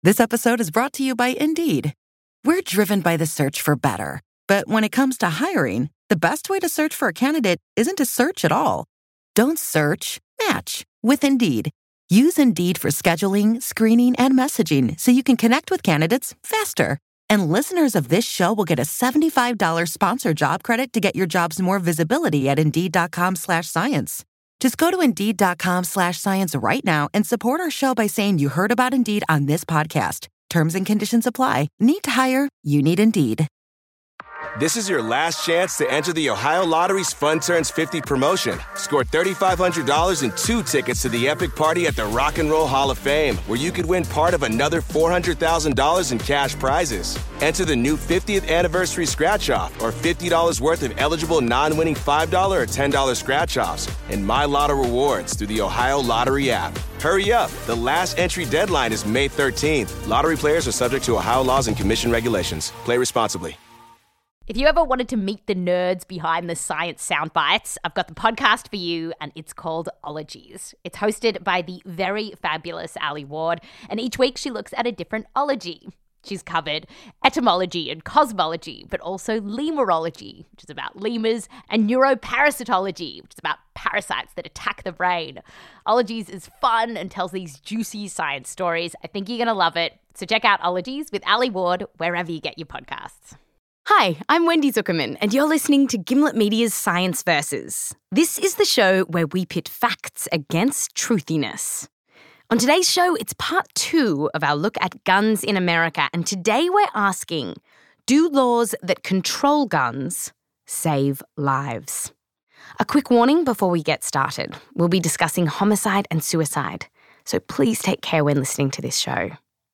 This episode is brought to you by Indeed. We're driven by the search for better. But when it comes to hiring, the best way to search for a candidate isn't to search at all. Don't search, match with Indeed. Use Indeed for scheduling, screening, and messaging so you can connect with candidates faster. And listeners of this show will get a $75 sponsored job credit to get your jobs more visibility at Indeed.com/science. Just go to Indeed.com/science right now and support our show by saying you heard about Indeed on this podcast. Terms and conditions apply. Need to hire? You need Indeed. This is your last chance to enter the Ohio Lottery's Fun Turns 50 promotion. Score $3,500 and 2 tickets to the epic party at the Rock and Roll Hall of Fame, where you could win part of another $400,000 in cash prizes. Enter the new 50th anniversary scratch-off or $50 worth of eligible non-winning $5 or $10 scratch-offs and My Lotto rewards through the Ohio Lottery app. Hurry up. The last entry deadline is May 13th. Lottery players are subject to Ohio laws and commission regulations. Play responsibly. If you ever wanted to meet the nerds behind the science soundbites, I've got the podcast for you, and it's called Ologies. It's hosted by the very fabulous Ali Ward, and each week she looks at a different ology. She's covered etymology and cosmology, but also lemurology, which is about lemurs, and neuroparasitology, which is about parasites that attack the brain. Ologies is fun and tells these juicy science stories. I think you're going to love it. So check out Ologies with Ali Ward wherever you get your podcasts. Hi, I'm Wendy Zuckerman, and you're listening to Gimlet Media's Science Versus. This is the show where we pit facts against truthiness. On today's show, it's part 2 of our look at guns in America, and today we're asking, do laws that control guns save lives? A quick warning before we get started. We'll be discussing homicide and suicide, so please take care when listening to this show.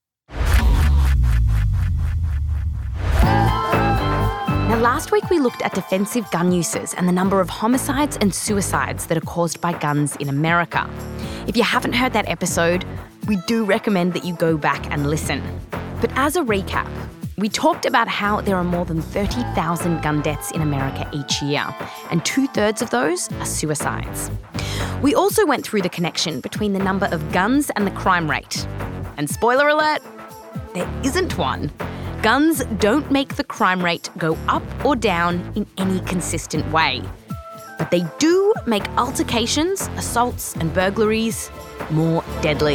Now, last week we looked at defensive gun uses and the number of homicides and suicides that are caused by guns in America. If you haven't heard that episode, we do recommend that you go back and listen. But as a recap, we talked about how there are more than 30,000 gun deaths in America each year, and 2/3 of those are suicides. We also went through the connection between the number of guns and the crime rate. And spoiler alert, there isn't one. Guns don't make the crime rate go up or down in any consistent way. But they do make altercations, assaults, and burglaries more deadly.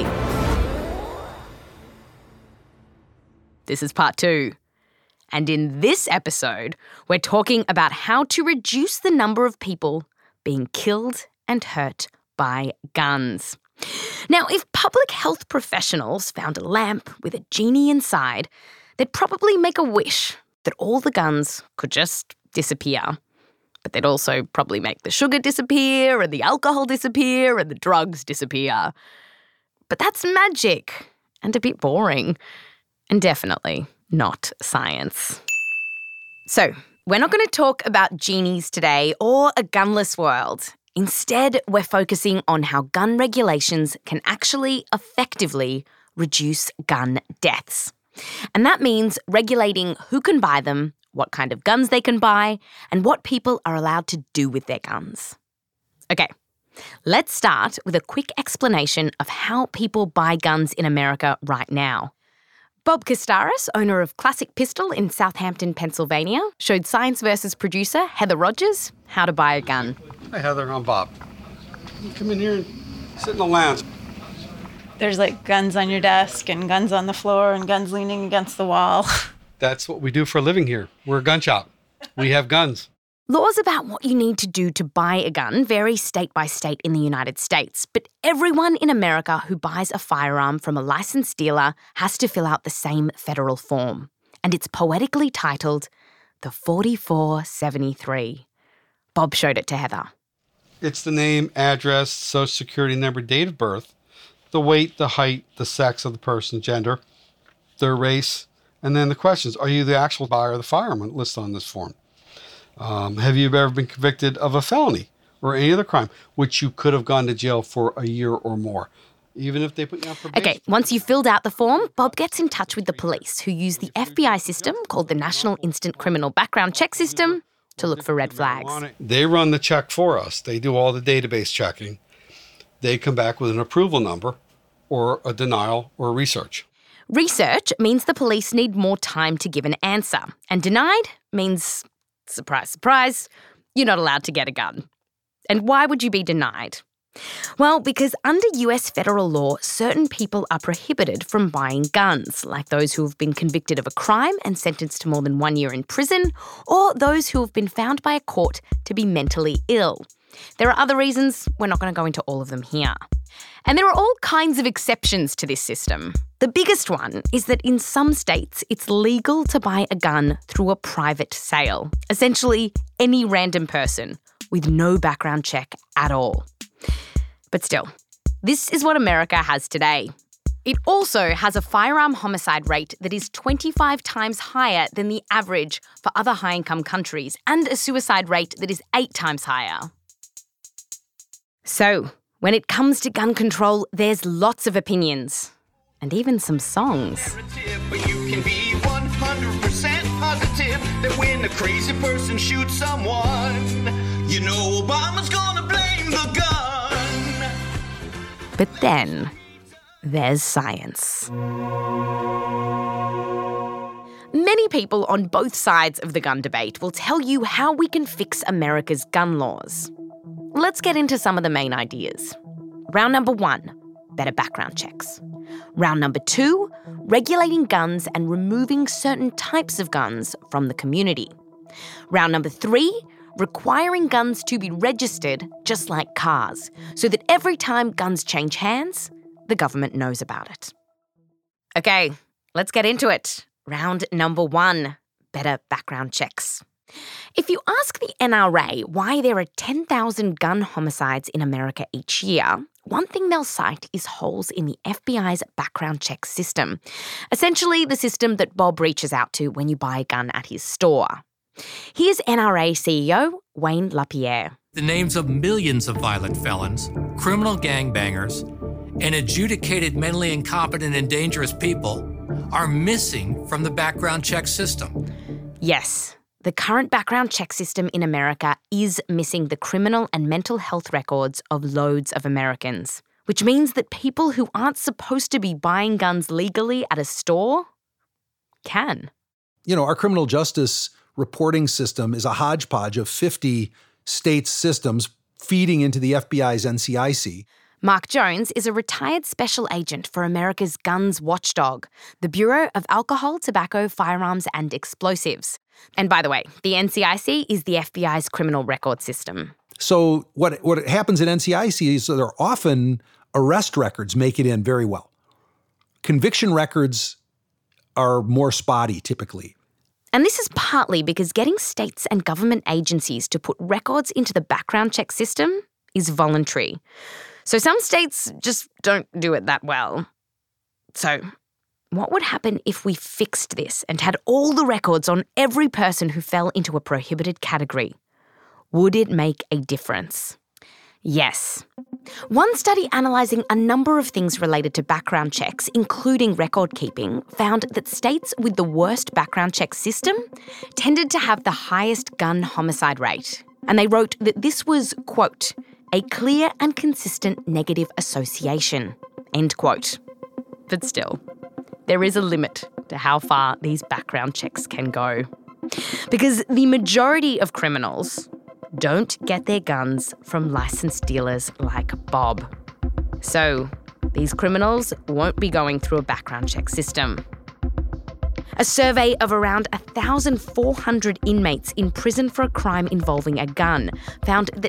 This is part 2. And in this episode, we're talking about how to reduce the number of people being killed and hurt by guns. Now, if public health professionals found a lamp with a genie inside, they'd probably make a wish that all the guns could just disappear. But they'd also probably make the sugar disappear and the alcohol disappear and the drugs disappear. But that's magic and a bit boring and definitely not science. So, we're not going to talk about genies today or a gunless world. Instead, we're focusing on how gun regulations can actually effectively reduce gun deaths. And that means regulating who can buy them, what kind of guns they can buy, and what people are allowed to do with their guns. Okay, let's start with a quick explanation of how people buy guns in America right now. Bob Castaris, owner of Classic Pistol in Southampton, Pennsylvania, showed Science Versus producer Heather Rogers how to buy a gun. Hi, Heather. I'm Bob. You come in here and sit in the lounge. There's like guns on your desk and guns on the floor and guns leaning against the wall. That's what we do for a living here. We're a gun shop. We have guns. Laws about what you need to do to buy a gun vary state by state in the United States, but everyone in America who buys a firearm from a licensed dealer has to fill out the same federal form. And it's poetically titled the 4473. Bob showed it to Heather. It's the name, address, social security number, date of birth, the weight, the height, the sex of the person, gender, their race, and then the questions. Are you the actual buyer of the firearm listed on this form? Have you ever been convicted of a felony or any other crime, which you could have gone to jail for a year or more, even if they put you on probation? Okay, once you've filled out the form, Bob gets in touch with the police, who use the FBI system called the National Instant Criminal Background Check System to look for red flags. They run the check for us. They do all the database checking. They come back with an approval number or a denial or research. Research means the police need more time to give an answer, and denied means, surprise, surprise, you're not allowed to get a gun. And why would you be denied? Well, because under US federal law, certain people are prohibited from buying guns, like those who have been convicted of a crime and sentenced to more than 1 year in prison, or those who have been found by a court to be mentally ill. There are other reasons, we're not going to go into all of them here. And there are all kinds of exceptions to this system. The biggest one is that in some states, it's legal to buy a gun through a private sale. Essentially, any random person with no background check at all. But still, this is what America has today. It also has a firearm homicide rate that is 25 times higher than the average for other high-income countries, and a suicide rate that is 8 times higher. So, when it comes to gun control, there's lots of opinions. And even some songs. But you can be 100% positive that when a crazy person shoots someone, you know Obama's gonna blame the gun. But then, there's science. Many people on both sides of the gun debate will tell you how we can fix America's gun laws. Let's get into some of the main ideas. Round number 1, better background checks. Round number 2, regulating guns and removing certain types of guns from the community. Round number 3, requiring guns to be registered just like cars, so that every time guns change hands, the government knows about it. Okay, let's get into it. Round number 1, better background checks. If you ask the NRA why there are 10,000 gun homicides in America each year, one thing they'll cite is holes in the FBI's background check system. Essentially, the system that Bob reaches out to when you buy a gun at his store. Here's NRA CEO Wayne LaPierre. The names of millions of violent felons, criminal gangbangers, and adjudicated mentally incompetent and dangerous people are missing from the background check system. Yes. The current background check system in America is missing the criminal and mental health records of loads of Americans, which means that people who aren't supposed to be buying guns legally at a store can. You know, our criminal justice reporting system is a hodgepodge of 50 states' systems feeding into the FBI's NCIC. Mark Jones is a retired special agent for America's guns watchdog, the Bureau of Alcohol, Tobacco, Firearms and Explosives. And by the way, the NCIC is the FBI's criminal record system. So what happens at NCIC is that there are often arrest records make it in very well. Conviction records are more spotty typically. And this is partly because getting states and government agencies to put records into the background check system is voluntary. So some states just don't do it that well. So what would happen if we fixed this and had all the records on every person who fell into a prohibited category? Would it make a difference? Yes. One study analysing a number of things related to background checks, including record keeping, found that states with the worst background check system tended to have the highest gun homicide rate. And they wrote that this was, quote, a clear and consistent negative association, end quote. But still, there is a limit to how far these background checks can go. Because the majority of criminals don't get their guns from licensed dealers like Bob. So these criminals won't be going through a background check system. A survey of around 1,400 inmates in prison for a crime involving a gun found that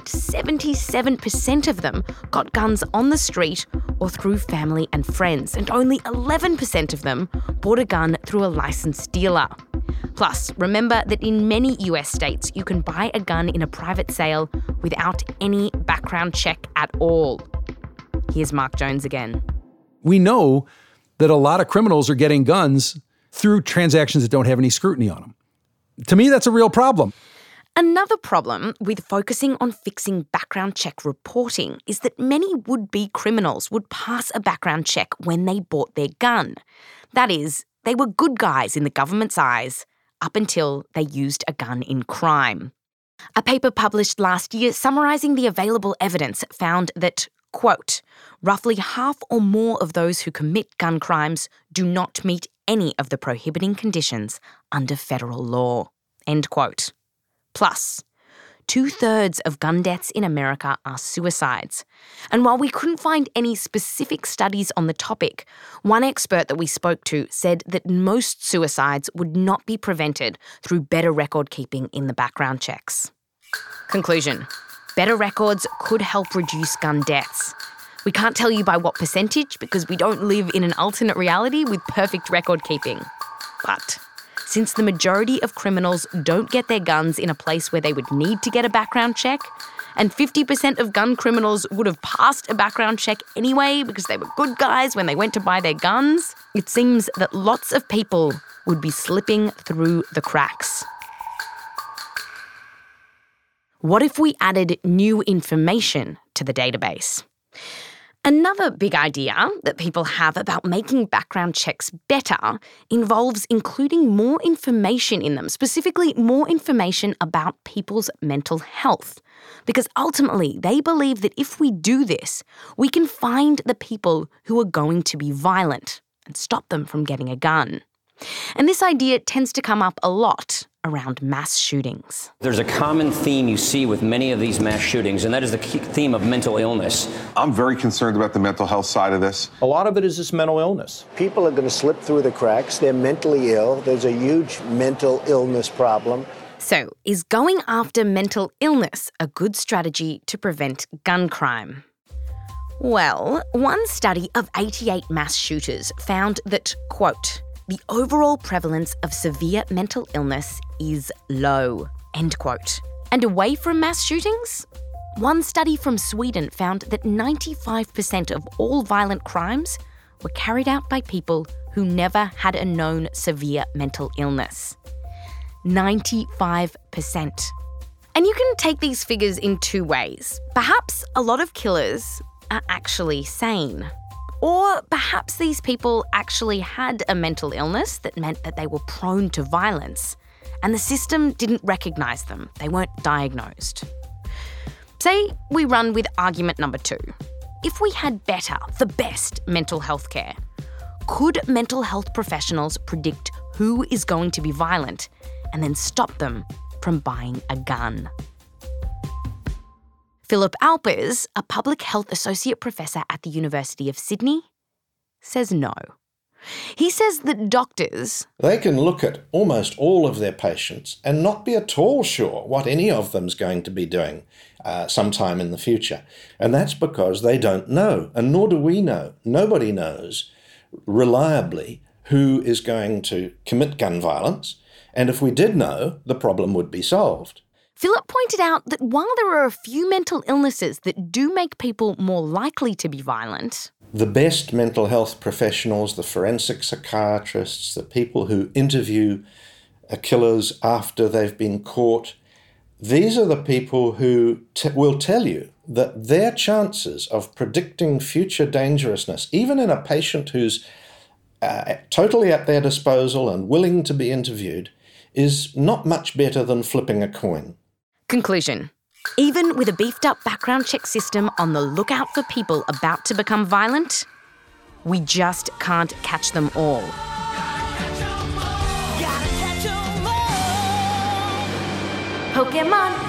77% of them got guns on the street or through family and friends, and only 11% of them bought a gun through a licensed dealer. Plus, remember that in many US states, you can buy a gun in a private sale without any background check at all. Here's Mark Jones again. We know that a lot of criminals are getting guns through transactions that don't have any scrutiny on them. To me, that's a real problem. Another problem with focusing on fixing background check reporting is that many would-be criminals would pass a background check when they bought their gun. That is, they were good guys in the government's eyes up until they used a gun in crime. A paper published last year summarising the available evidence found that, quote, roughly half or more of those who commit gun crimes do not meet any of the prohibiting conditions under federal law, end quote. Plus, 2/3 of gun deaths in America are suicides. And while we couldn't find any specific studies on the topic, one expert that we spoke to said that most suicides would not be prevented through better record keeping in the background checks. Conclusion: better records could help reduce gun deaths. We can't tell you by what percentage because we don't live in an alternate reality with perfect record keeping. But since the majority of criminals don't get their guns in a place where they would need to get a background check, and 50% of gun criminals would have passed a background check anyway because they were good guys when they went to buy their guns, it seems that lots of people would be slipping through the cracks. What if we added new information to the database? Another big idea that people have about making background checks better involves including more information in them, specifically more information about people's mental health. Because ultimately, they believe that if we do this, we can find the people who are going to be violent and stop them from getting a gun. And this idea tends to come up a lot around mass shootings. There's a common theme you see with many of these mass shootings, and that is the theme of mental illness. I'm very concerned about the mental health side of this. A lot of it is this mental illness. People are going to slip through the cracks. They're mentally ill. There's a huge mental illness problem. So, is going after mental illness a good strategy to prevent gun crime? Well, one study of 88 mass shooters found that, quote, the overall prevalence of severe mental illness is low, end quote. And away from mass shootings? One study from Sweden found that 95% of all violent crimes were carried out by people who never had a known severe mental illness. 95%. And you can take these figures in two ways. Perhaps a lot of killers are actually sane. Or perhaps these people actually had a mental illness that meant that they were prone to violence, and the system didn't recognise them. They weren't diagnosed. Say we run with argument number 2. If we had the best mental health care, could mental health professionals predict who is going to be violent and then stop them from buying a gun? Philip Alpers, a public health associate professor at the University of Sydney, says no. He says that doctors... They can look at almost all of their patients and not be at all sure what any of them's going to be doing sometime in the future. And that's because they don't know, and nor do we know. Nobody knows reliably who is going to commit gun violence, and if we did know, the problem would be solved. Philip pointed out that while there are a few mental illnesses that do make people more likely to be violent, the best mental health professionals, the forensic psychiatrists, the people who interview killers after they've been caught, these are the people who will tell you that their chances of predicting future dangerousness, even in a patient who's totally at their disposal and willing to be interviewed, is not much better than flipping a coin. Conclusion. Even with a beefed up background check system on the lookout for people about to become violent, we just can't catch them all. Pokemon.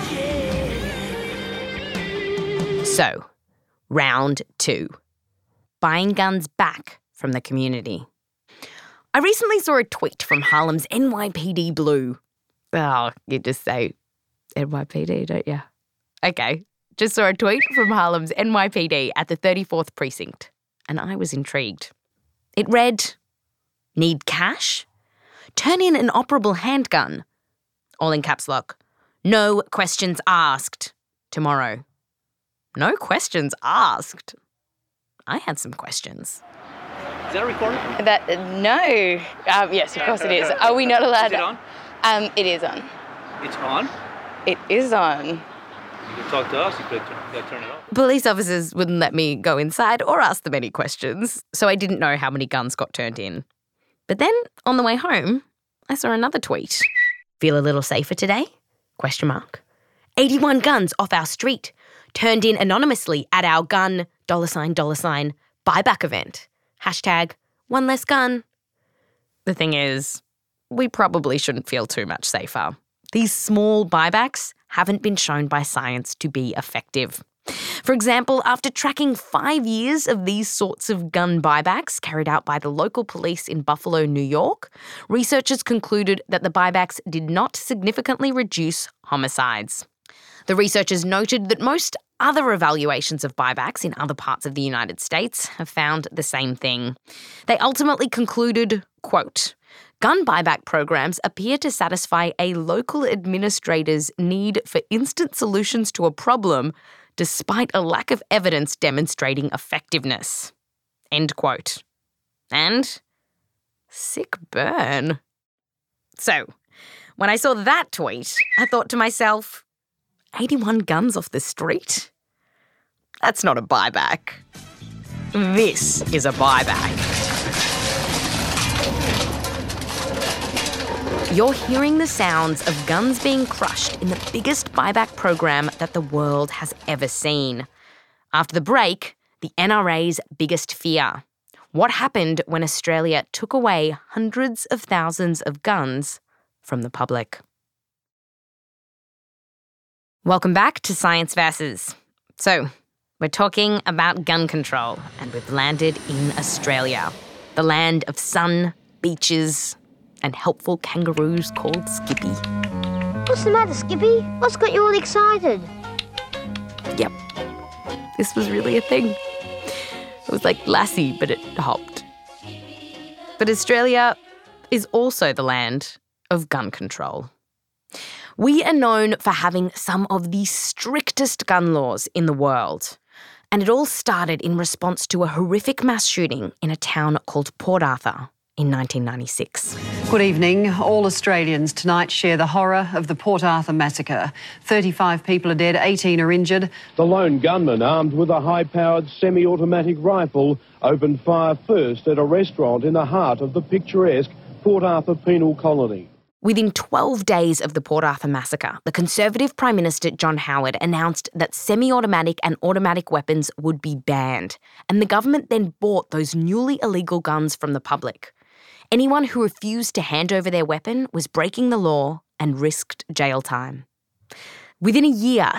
So, round 2. Buying guns back from the community. I recently saw a tweet from Harlem's NYPD Blue. Oh, you just say NYPD, don't you? Okay, just saw a tweet from Harlem's NYPD at the 34th Precinct, and I was intrigued. It read, "Need cash? Turn in an operable handgun." All in caps lock. "No questions asked. Tomorrow." No questions asked. I had some questions. Is that a recording? No. Yes, of course it is. Are we not allowed? Is it on? It is on. It's on? It is on. You can talk to us. You got to turn it off. Police officers wouldn't let me go inside or ask them any questions, so I didn't know how many guns got turned in. But then, on the way home, I saw another tweet. "Feel a little safer today? 81 guns off our street. turned in anonymously at our gun $buyback event. #OneLessGun. The thing is, we probably shouldn't feel too much safer. These small buybacks haven't been shown by science to be effective. For example, after tracking 5 years of these sorts of gun buybacks carried out by the local police in Buffalo, New York, researchers concluded that the buybacks did not significantly reduce homicides. The researchers noted that most other evaluations of buybacks in other parts of the United States have found the same thing. They ultimately concluded, quote, gun buyback programs appear to satisfy a local administrator's need for instant solutions to a problem despite a lack of evidence demonstrating effectiveness. End quote. And sick burn. So, when I saw that tweet, I thought to myself, 81 guns off the street? That's not a buyback. This is a buyback. You're hearing the sounds of guns being crushed in the biggest buyback program that the world has ever seen. After the break, the NRA's biggest fear. What happened when Australia took away hundreds of thousands of guns from the public? Welcome back to Science Versus. So, we're talking about gun control, and we've landed in Australia, the land of sun, beaches, and helpful kangaroos called Skippy. What's the matter, Skippy? What's got you all excited? Yep, this was really a thing. It was like Lassie, but it hopped. But Australia is also the land of gun control. We are known for having some of the strictest gun laws in the world. And it all started in response to a horrific mass shooting in a town called Port Arthur in 1996. Good evening. All Australians tonight share the horror of the Port Arthur massacre. 35 people are dead, 18 are injured. The lone gunman, armed with a high-powered semi-automatic rifle, opened fire first at a restaurant in the heart of the picturesque Port Arthur penal colony. Within 12 days of the Port Arthur massacre, the Conservative Prime Minister John Howard announced that semi-automatic and automatic weapons would be banned, and the government then bought those newly illegal guns from the public. Anyone who refused to hand over their weapon was breaking the law and risked jail time. Within a year,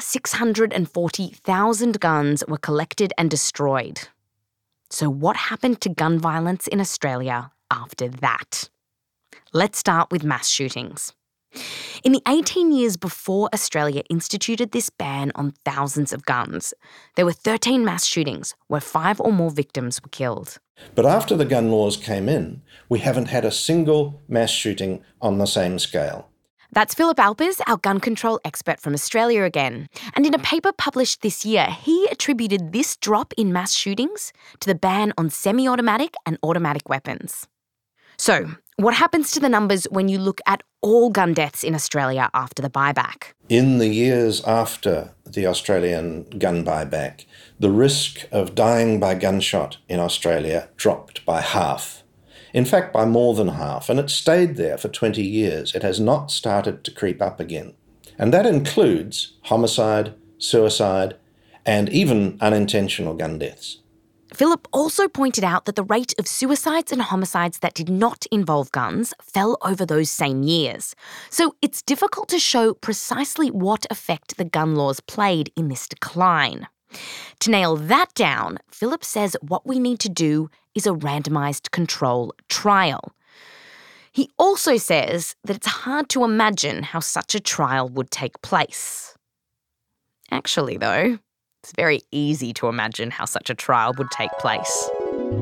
640,000 guns were collected and destroyed. So what happened to gun violence in Australia after that? Let's start with mass shootings. In the 18 years before Australia instituted this ban on thousands of guns, there were 13 mass shootings where 5 or more victims were killed. But after the gun laws came in, we haven't had a single mass shooting on the same scale. That's Philip Alpers, our gun control expert from Australia again. And in a paper published this year, he attributed this drop in mass shootings to the ban on semi-automatic and automatic weapons. So, what happens to the numbers when you look at all gun deaths in Australia after the buyback? In the years after the Australian gun buyback, the risk of dying by gunshot in Australia dropped by half. In fact, by more than half, and it stayed there for 20 years. It has not started to creep up again. And that includes homicide, suicide, and even unintentional gun deaths. Philip also pointed out that the rate of suicides and homicides that did not involve guns fell over those same years. So it's difficult to show precisely what effect the gun laws played in this decline. To nail that down, Philip says what we need to do is a randomised control trial. He also says that it's hard to imagine how such a trial would take place. Actually, though, it's very easy to imagine how such a trial would take place.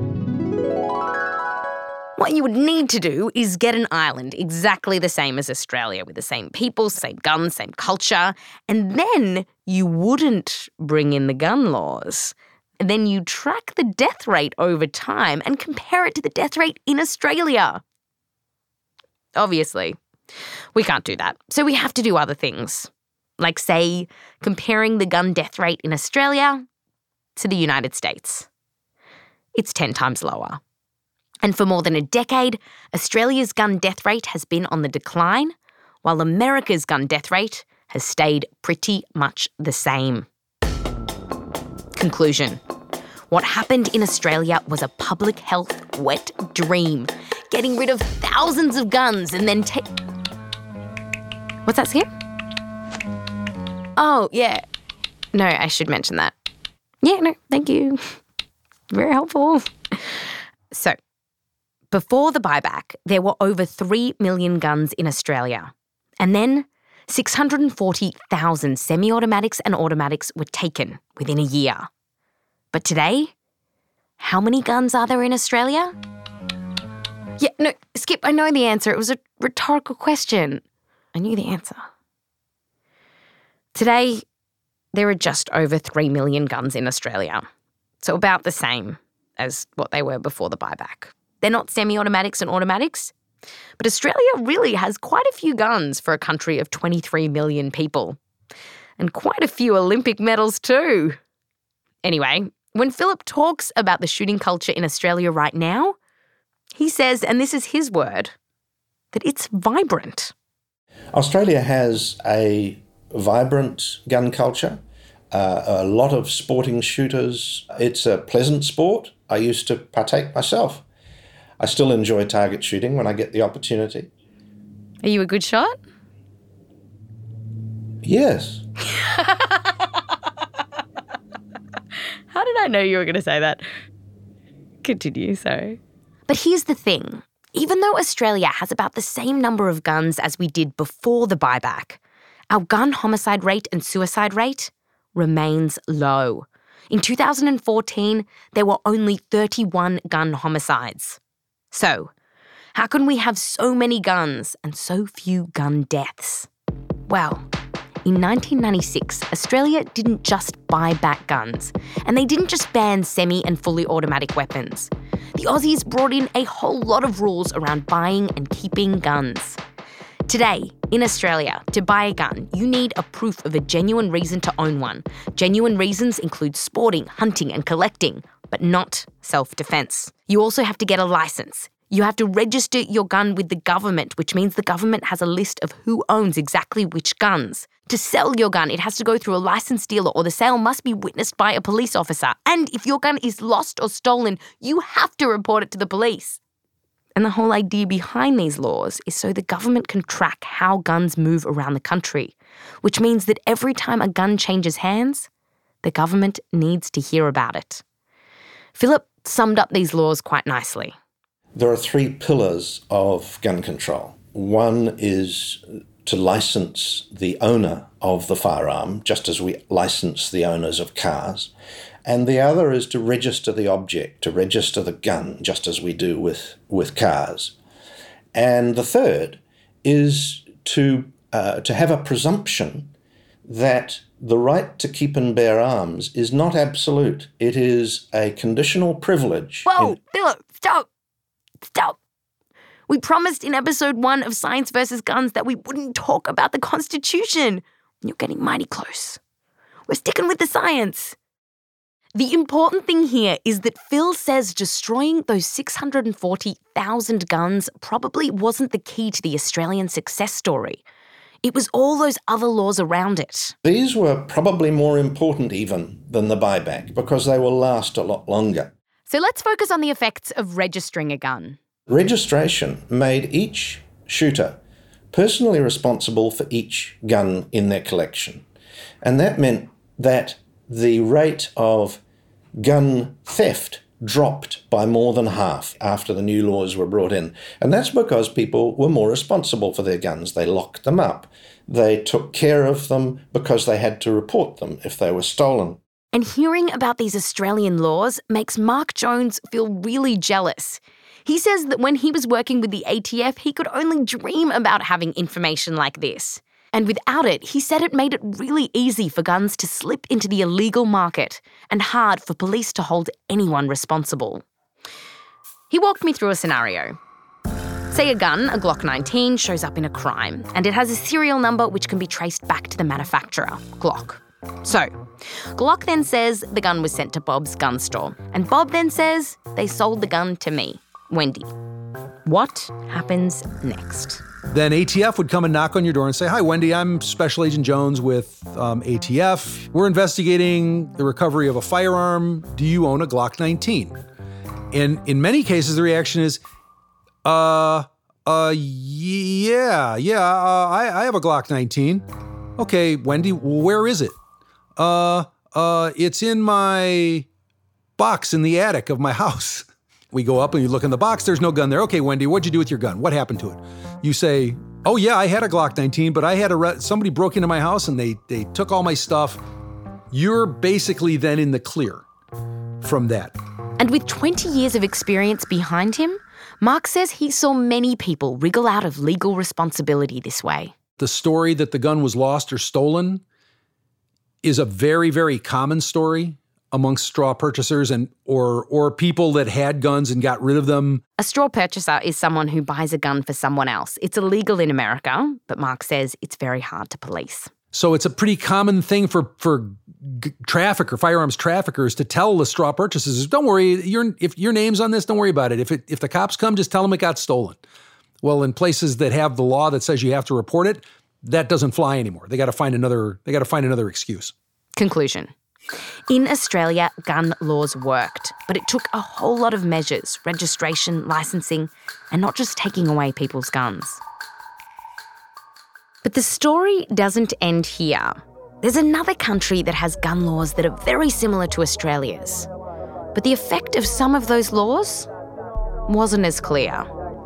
What you would need to do is get an island exactly the same as Australia, with the same people, same guns, same culture, and then you wouldn't bring in the gun laws. And then you track the death rate over time and compare it to the death rate in Australia. Obviously, we can't do that, so we have to do other things. Like, say, comparing the gun death rate in Australia to the United States. It's 10 times lower. And for more than a decade, Australia's gun death rate has been on the decline, while America's gun death rate has stayed pretty much the same. Conclusion. What happened in Australia was a public health wet dream. Getting rid of thousands of guns and then What's that, Skip? Oh, yeah. No, I should mention that. Yeah, no, thank you. Very helpful. So, before the buyback, there were over 3 million guns in Australia. And then 640,000 semi-automatics and automatics were taken within a year. But today, how many guns are there in Australia? Yeah, no, Skip, I know the answer. It was a rhetorical question. I knew the answer. Today, there are just over 3 million guns in Australia. So about the same as what they were before the buyback. They're not semi-automatics and automatics, but Australia really has quite a few guns for a country of 23 million people. And quite a few Olympic medals too. Anyway, when Philip talks about the shooting culture in Australia right now, he says, and this is his word, that it's vibrant. Australia has a vibrant gun culture, a lot of sporting shooters. It's a pleasant sport. I used to partake myself. I still enjoy target shooting when I get the opportunity. Are you a good shot? Yes. How did I know you were going to say that? Continue, sorry. But here's the thing. Even though Australia has about the same number of guns as we did before the buyback, our gun homicide rate and suicide rate remains low. In 2014, there were only 31 gun homicides. So, how can we have so many guns and so few gun deaths? Well, in 1996, Australia didn't just buy back guns, and they didn't just ban semi and fully automatic weapons. The Aussies brought in a whole lot of rules around buying and keeping guns. Today, in Australia, to buy a gun, you need a proof of a genuine reason to own one. Genuine reasons include sporting, hunting and collecting, but not self-defense. You also have to get a license. You have to register your gun with the government, which means the government has a list of who owns exactly which guns. To sell your gun, it has to go through a licensed dealer, or the sale must be witnessed by a police officer. And if your gun is lost or stolen, you have to report it to the police. And the whole idea behind these laws is so the government can track how guns move around the country, which means that every time a gun changes hands, the government needs to hear about it. Philip summed up these laws quite nicely. There are 3 pillars of gun control. One is to license the owner of the firearm, just as we license the owners of cars. And the other is to register the object, to register the gun, just as we do with cars. And the third is to have a presumption that the right to keep and bear arms is not absolute. It is a conditional privilege. Whoa, Philip, stop. Stop. We promised in episode 1 of Science vs. Guns that we wouldn't talk about the Constitution. You're getting mighty close. We're sticking with the science. The important thing here is that Phil says destroying those 640,000 guns probably wasn't the key to the Australian success story. It was all those other laws around it. These were probably more important even than the buyback because they will last a lot longer. So let's focus on the effects of registering a gun. Registration made each shooter personally responsible for each gun in their collection. And that meant that the rate of gun theft dropped by more than half after the new laws were brought in. And that's because people were more responsible for their guns. They locked them up. They took care of them because they had to report them if they were stolen. And hearing about these Australian laws makes Mark Jones feel really jealous. He says that when he was working with the ATF, he could only dream about having information like this. And without it, he said it made it really easy for guns to slip into the illegal market and hard for police to hold anyone responsible. He walked me through a scenario. Say a gun, a Glock 19, shows up in a crime, and it has a serial number which can be traced back to the manufacturer, Glock. So, Glock then says the gun was sent to Bob's gun store, and Bob then says they sold the gun to me, Wendy. What happens next? Then ATF would come and knock on your door and say, "Hi, Wendy, I'm Special Agent Jones with ATF. We're investigating the recovery of a firearm. Do you own a Glock 19? And in many cases, the reaction is, I have a Glock 19. Okay, Wendy, where is it? It's in my box in the attic of my house. We go up and you look in the box, there's no gun there. Okay, Wendy, what'd you do with your gun? What happened to it? You say, oh yeah, I had a Glock 19, but I had somebody broke into my house and they took all my stuff. You're basically then in the clear from that. And with 20 years of experience behind him, Mark says he saw many people wriggle out of legal responsibility this way. The story that the gun was lost or stolen is a very, very common story amongst straw purchasers or people that had guns and got rid of them. A straw purchaser is someone who buys a gun for someone else. It's illegal in America, but Mark says it's very hard to police. So it's a pretty common thing for firearms traffickers to tell the straw purchasers, don't worry, if your name's on this, don't worry about it. If the cops come, just tell them it got stolen. Well, in places that have the law that says you have to report it, that doesn't fly anymore. They got to find another excuse. Conclusion. In Australia, gun laws worked, but it took a whole lot of measures, registration, licensing, and not just taking away people's guns. But the story doesn't end here. There's another country that has gun laws that are very similar to Australia's. But the effect of some of those laws wasn't as clear.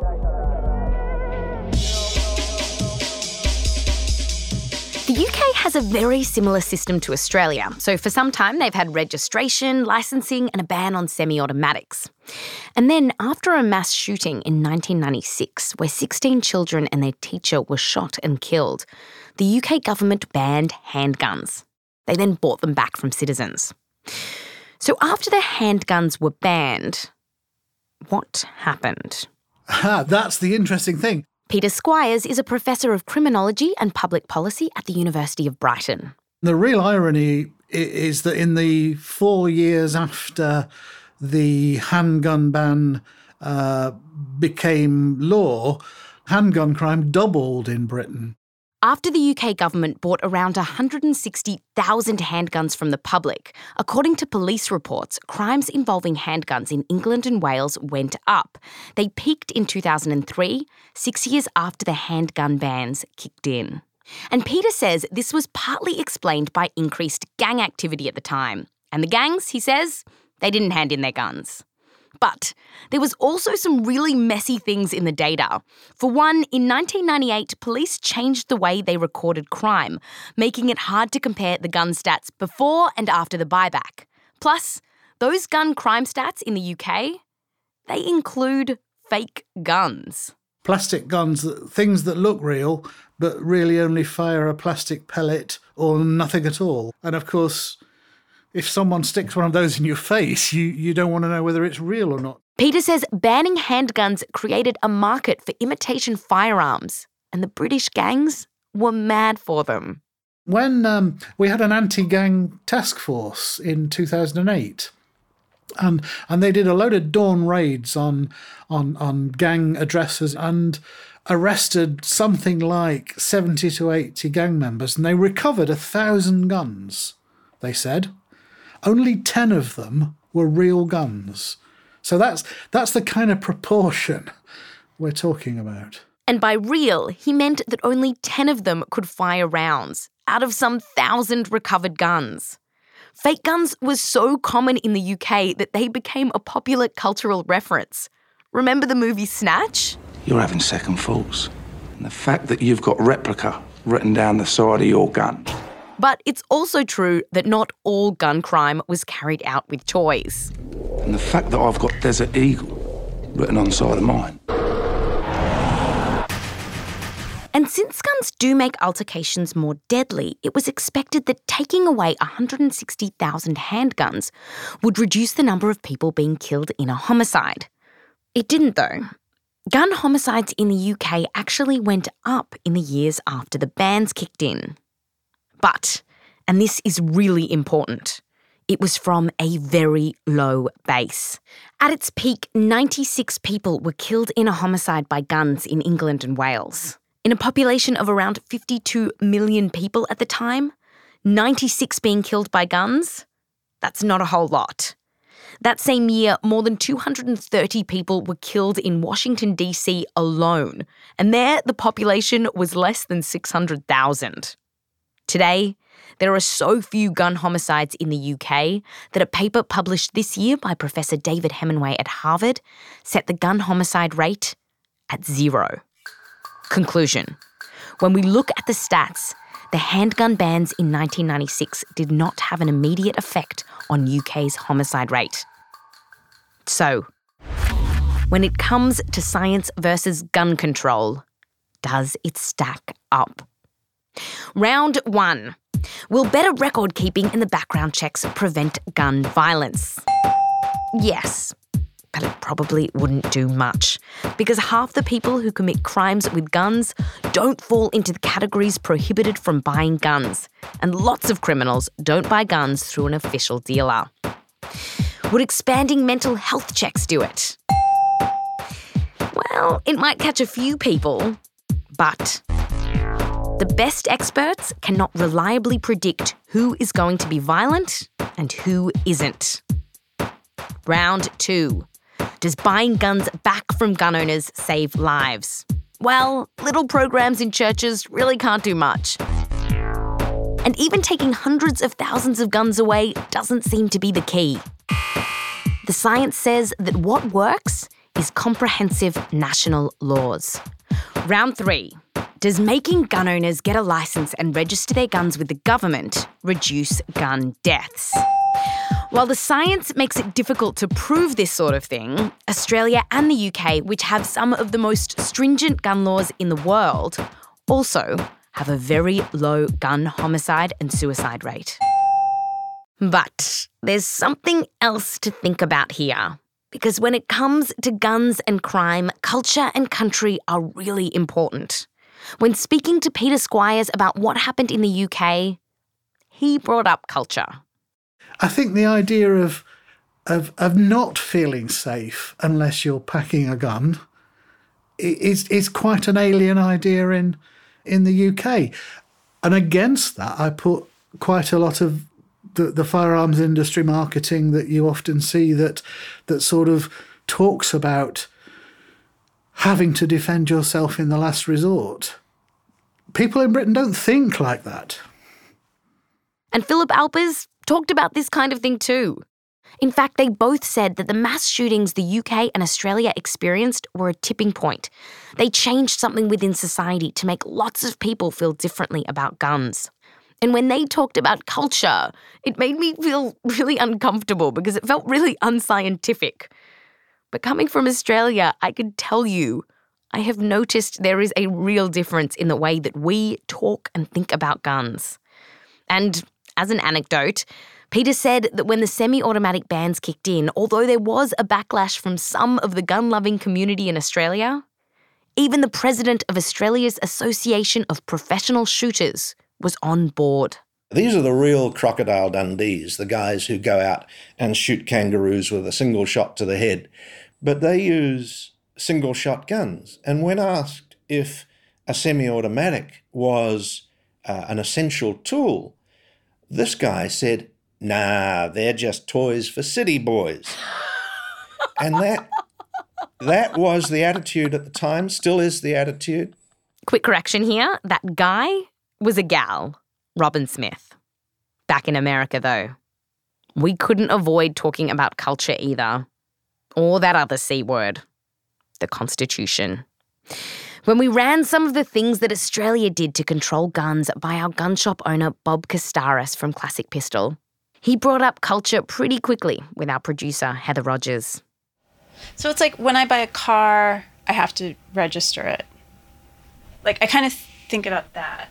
The UK has a very similar system to Australia. So for some time, they've had registration, licensing, and a ban on semi-automatics. And then after a mass shooting in 1996, where 16 children and their teacher were shot and killed, the UK government banned handguns. They then bought them back from citizens. So after the handguns were banned, what happened? That's the interesting thing. Peter Squires is a professor of criminology and public policy at the University of Brighton. The real irony is that in the 4 years after the handgun ban became law, handgun crime doubled in Britain. After the UK government bought around 160,000 handguns from the public, according to police reports, crimes involving handguns in England and Wales went up. They peaked in 2003, 6 years after the handgun bans kicked in. And Peter says this was partly explained by increased gang activity at the time. And the gangs, he says, they didn't hand in their guns. But there was also some really messy things in the data. For one, in 1998, police changed the way they recorded crime, making it hard to compare the gun stats before and after the buyback. Plus, those gun crime stats in the UK, they include fake guns. Plastic guns, things that look real, but really only fire a plastic pellet or nothing at all. And of course, if someone sticks one of those in your face, you don't want to know whether it's real or not. Peter says banning handguns created a market for imitation firearms, and the British gangs were mad for them. When we had an anti-gang task force in 2008, and they did a load of dawn raids on gang addresses and arrested something like 70 to 80 gang members, and they recovered 1,000 guns, they said. Only 10 of them were real guns. So that's the kind of proportion we're talking about. And by real, he meant that only 10 of them could fire rounds out of some 1,000 recovered guns. Fake guns was so common in the UK that they became a popular cultural reference. Remember the movie Snatch? You're having second thoughts. And the fact that you've got replica written down the side of your gun. But it's also true that not all gun crime was carried out with toys. And the fact that I've got Desert Eagle written on the side of mine. And since guns do make altercations more deadly, it was expected that taking away 160,000 handguns would reduce the number of people being killed in a homicide. It didn't, though. Gun homicides in the UK actually went up in the years after the bans kicked in. But, and this is really important, it was from a very low base. At its peak, 96 people were killed in a homicide by guns in England and Wales. In a population of around 52 million people at the time, 96 being killed by guns? That's not a whole lot. That same year, more than 230 people were killed in Washington, D.C. alone, and there the population was less than 600,000. Today, there are so few gun homicides in the UK that a paper published this year by Professor David Hemenway at Harvard set the gun homicide rate at 0. Conclusion. When we look at the stats, the handgun bans in 1996 did not have an immediate effect on UK's homicide rate. So, when it comes to science versus gun control, does it stack up? Round 1. Will better record keeping in the background checks prevent gun violence? Yes, but it probably wouldn't do much, because half the people who commit crimes with guns don't fall into the categories prohibited from buying guns, and lots of criminals don't buy guns through an official dealer. Would expanding mental health checks do it? Well, it might catch a few people, but the best experts cannot reliably predict who is going to be violent and who isn't. Round 2. Does buying guns back from gun owners save lives? Well, little programs in churches really can't do much. And even taking hundreds of thousands of guns away doesn't seem to be the key. The science says that what works is comprehensive national laws. Round 3. Does making gun owners get a license and register their guns with the government reduce gun deaths? While the science makes it difficult to prove this sort of thing, Australia and the UK, which have some of the most stringent gun laws in the world, also have a very low gun homicide and suicide rate. But there's something else to think about here. Because when it comes to guns and crime, culture and country are really important. When speaking to Peter Squires about what happened in the UK, he brought up culture. I think the idea of not feeling safe unless you're packing a gun is quite an alien idea in the UK. And against that, I put quite a lot of the firearms industry marketing that you often see that sort of talks about having to defend yourself in the last resort. People in Britain don't think like that. And Philip Alpers talked about this kind of thing too. In fact, they both said that the mass shootings the UK and Australia experienced were a tipping point. They changed something within society to make lots of people feel differently about guns. And when they talked about culture, it made me feel really uncomfortable because it felt really unscientific. But coming from Australia, I can tell you, I have noticed there is a real difference in the way that we talk and think about guns. And as an anecdote, Peter said that when the semi-automatic bans kicked in, although there was a backlash from some of the gun-loving community in Australia, even the president of Australia's Association of Professional Shooters was on board. These are the real crocodile Dundees, the guys who go out and shoot kangaroos with a single shot to the head. But they use single-shot guns. And when asked if a semi-automatic was an essential tool, this guy said, "Nah, they're just toys for city boys." And that was the attitude at the time, still is the attitude. Quick correction here, that guy was a gal, Robin Smith. Back in America, though, we couldn't avoid talking about culture either. Or that other C word, the Constitution. When we ran some of the things that Australia did to control guns by our gun shop owner Bob Costaris from Classic Pistol, he brought up culture pretty quickly with our producer Heather Rogers. So it's like when I buy a car, I have to register it. Like, I kind of think about that.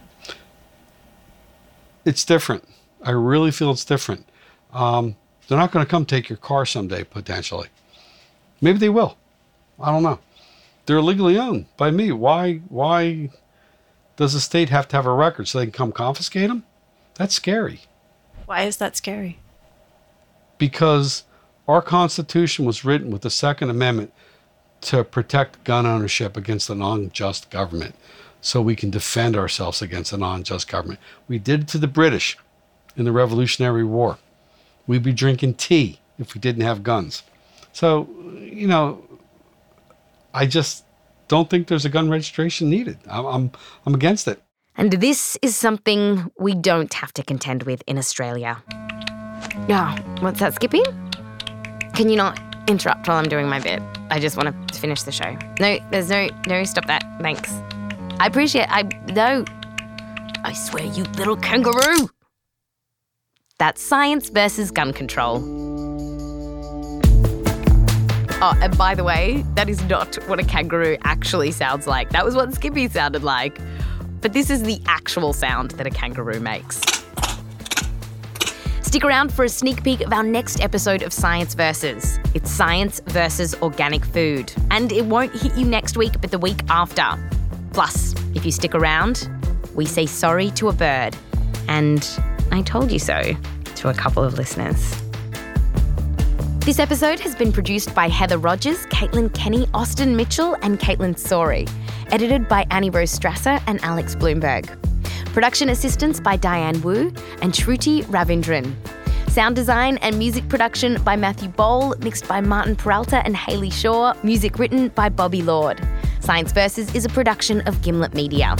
It's different. I really feel it's different. They're not going to come take your car someday, potentially. Maybe they will. I don't know. They're legally owned by me. Why does the state have to have a record so they can come confiscate them? That's scary. Why is that scary? because our Constitution was written with the Second Amendment to protect gun ownership against an unjust government, so we can defend ourselves against an unjust government. We did it to the British in the Revolutionary War. We'd be drinking tea if we didn't have guns. So, you know, I just don't think there's a gun registration needed. I'm against it. And this is something we don't have to contend with in Australia. Yeah, what's that, Skippy? Can you not interrupt while I'm doing my bit? I just want to finish the show. No, stop that. Thanks. I appreciate, no. I swear, you little kangaroo. That's science versus gun control. Oh, and by the way, that is not what a kangaroo actually sounds like. That was what Skippy sounded like. But this is the actual sound that a kangaroo makes. Stick around for a sneak peek of our next episode of Science Versus. It's science versus organic food. And it won't hit you next week, but the week after. Plus, if you stick around, we say sorry to a bird. And I told you so to a couple of listeners. This episode has been produced by Heather Rogers, Caitlin Kenny, Austin Mitchell, and Caitlin Sori. Edited by Annie Rose Strasser and Alex Bloomberg. Production assistance by Diane Wu and Shruti Ravindran. Sound design and music production by Matthew Bowl, mixed by Martin Peralta and Hayley Shaw, music written by Bobby Lord. Science Versus is a production of Gimlet Media.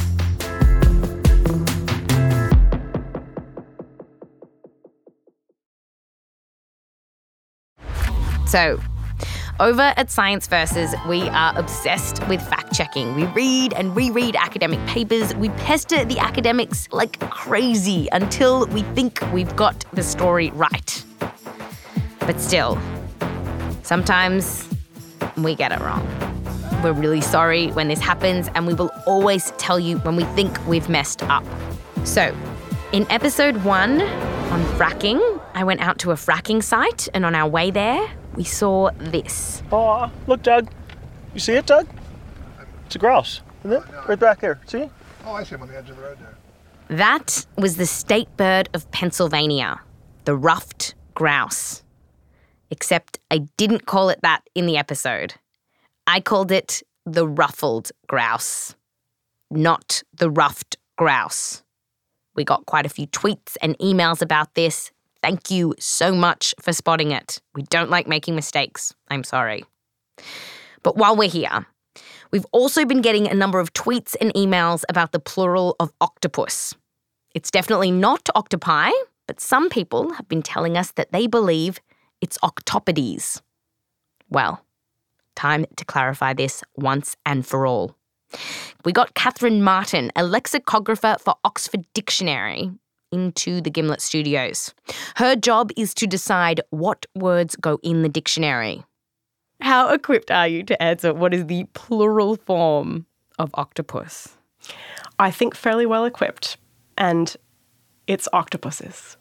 So, over at Science Versus, we are obsessed with fact-checking. We read and reread academic papers. We pester the academics like crazy until we think we've got the story right. But still, sometimes we get it wrong. We're really sorry when this happens, and we will always tell you when we think we've messed up. So, in episode 1 on fracking, I went out to a fracking site, and on our way there, we saw this. Oh, look, Doug. You see it, Doug? It's a grouse, isn't it? Right back there. See? Oh, I see him on the edge of the road there. That was the state bird of Pennsylvania, the ruffed grouse. Except I didn't call it that in the episode. I called it the ruffled grouse, not the ruffed grouse. We got quite a few tweets and emails about this. Thank you so much for spotting it. We don't like making mistakes. I'm sorry. But while we're here, we've also been getting a number of tweets and emails about the plural of octopus. It's definitely not octopi, but some people have been telling us that they believe it's octopodes. Well, time to clarify this once and for all. We got Catherine Martin, a lexicographer for Oxford Dictionary, into the Gimlet studios. Her job is to decide what words go in the dictionary. How equipped are you to answer what is the plural form of octopus? I think fairly well equipped, and it's octopuses.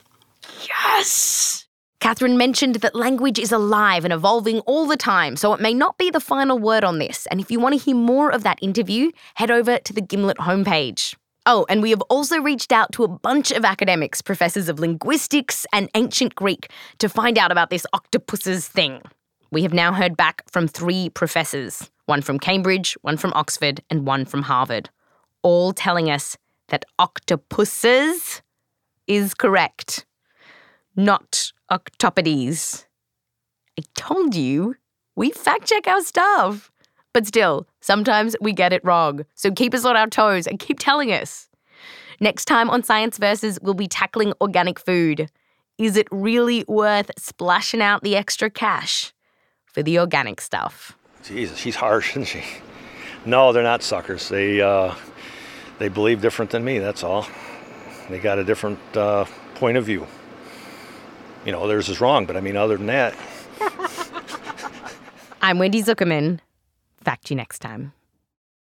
Yes! Catherine mentioned that language is alive and evolving all the time, so it may not be the final word on this. And if you want to hear more of that interview, head over to the Gimlet homepage. Oh, and we have also reached out to a bunch of academics, professors of linguistics and ancient Greek, to find out about this octopuses thing. We have now heard back from 3 professors, one from Cambridge, one from Oxford, and one from Harvard, all telling us that octopuses is correct, not octopodes. I told you, we fact-check our stuff. But still, sometimes we get it wrong. So keep us on our toes and keep telling us. Next time on Science Versus, we'll be tackling organic food. Is it really worth splashing out the extra cash for the organic stuff? Jesus, she's harsh, isn't she? No, they're not suckers. They believe different than me, that's all. They got a different point of view. You know, theirs is wrong, but I mean, other than that. I'm Wendy Zuckerman. Fact you next time.